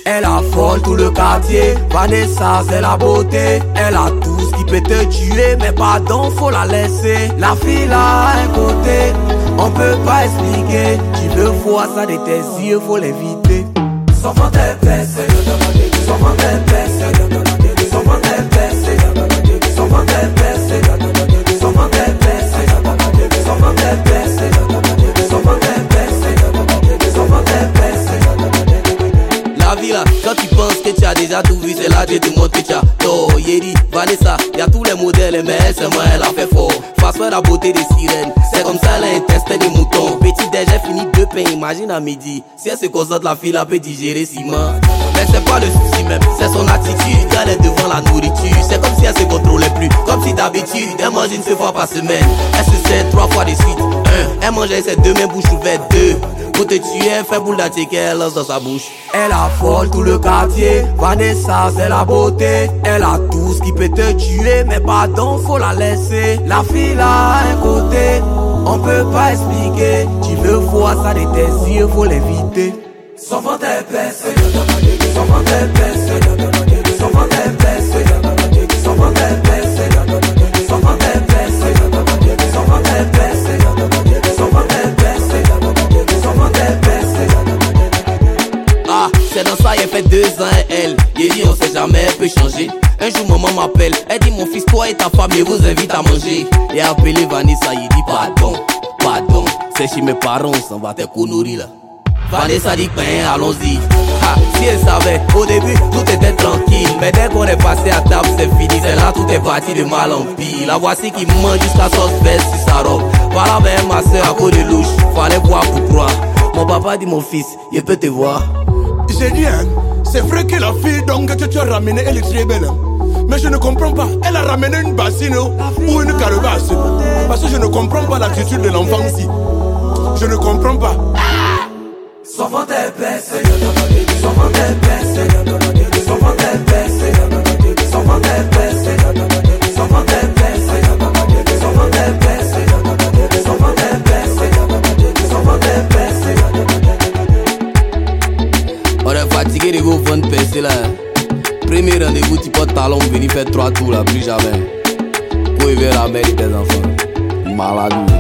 Elle affole tout le quartier. Vanessa c'est la beauté. Elle a tout ce qui peut te tuer, mais pardon faut la laisser. La fille là à un côté, on peut pas expliquer. Tu veux voir ça de tes yeux, faut l'éviter. Sans vent tes baisses, sans vent tes baisses, sans vent tes baisses, sans vent tes baisses, sans vent tes baisses, sans vent tes baisses, sans vent tes baisses, sans vent tes baisses. La vie là, quand tu penses que tu as déjà tout vu, c'est là que tu montres que tu as tort. Yeri, Vanessa, y'a tous les modèles, mais elle c'est moi, elle a fait fort. Face à la beauté des sirènes, c'est comme ça elle a un test des moutons. Petit déj, j'ai fini 2 pains, imagine à midi. Si elle se concentre, la fille la peut digérer ciment. Mais c'est pas le souci même, c'est son attitude quand elle est devant la nourriture. C'est comme si elle se contrôlait plus, comme si d'habitude elle mange une seule fois par semaine. Elle se sert 3 fois de suite. Elle mangeait ses 2 mains bouche ouverte. 2 pour te tuer, elle fait boule d'attiquer, qu'elle lance dans sa bouche. Elle affole tout le quartier. Vanessa c'est la beauté. Elle a tout ce qui peut te tuer, mais pardon faut la laisser. La fille là à un côté, on peut pas expliquer. Tu veux voir ça de tes yeux, faut l'éviter. Sans vent tes baisses, sans vent tes baisses, sans vent tes baisses, sans vent tes baisses, sans vent tes baisses, sans vent tes baisses, sans vent tes baisses, sans vent tes baisses. Ah, c'est dans ça, il fait 2 ans elle. Il dit on sait jamais, elle peut changer. Un jour maman m'appelle, elle dit mon fils toi et ta femme, je vous invite à manger. Et appelé Vanessa, il dit pardon, pardon. C'est chez mes parents, on s'en va tes conneries là. Vanessa dit ben allons-y. Ah, si elle savait, au début tout était tranquille. Mais dès qu'on est passé à table c'est fini. C'est là tout est parti de mal en pire. La voici qui mange jusqu'à sauce veste sur sa robe. Voilà ben ma soeur à cause de louche. Fallait voir pour croire. Mon papa dit mon fils, il peut te voir. J'ai dit hein, c'est vrai que la fille donc que tu as ramenée elle est très belle hein. Mais je ne comprends pas, elle a ramené une bassine ou une calebasse. Parce que je ne comprends pas l'attitude de l'enfant ici. Je ne comprends pas. Sans vent tes baisses, sans vent tes baisses, sans vent tes baisses, sans vent tes baisses, sans vent tes baisses, sans vent tes baisses, sans vent tes baisses, sans vent tes baisses. On est fatigué de vos ventes percées là. Premier rendez-vous, tu portes talon, venir faire 3 tours là, plus jamais. Pour y voir la mère de tes enfants. Malade.